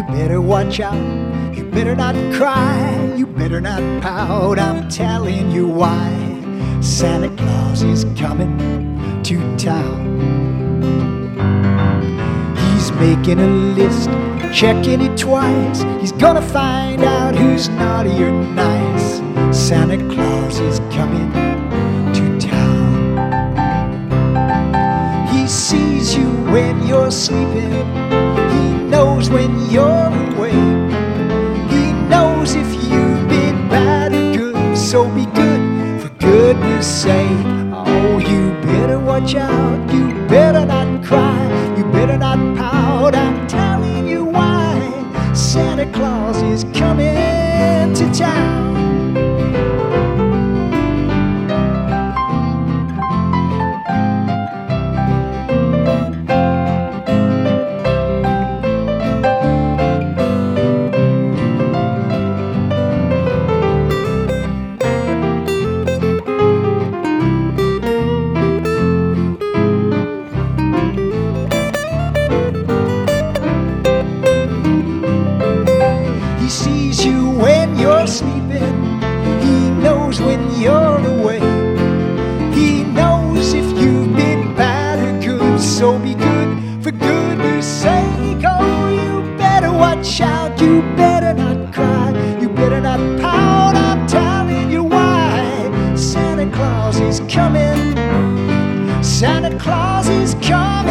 You better watch out, you better not cry, you better not pout, I'm telling you why. Santa Claus is coming to town. He's making a list, checking it twice. He's gonna find out who's naughty or nice. Santa Claus is coming to town. He sees you when you're sleeping. He knows when you're awake. He knows if you've been bad or good. So be good, for goodness sake. Oh, you better watch out. You better not cry. You better not pout. I'm telling you why. Santa Claus is coming to town. He sees you when you're sleeping. He knows when you're awake. He knows if you've been bad or good. So be good, for goodness sake. Oh, you better watch out. You better not cry. You better not pout. I'm telling you why. Santa Claus is coming. Santa Claus is coming.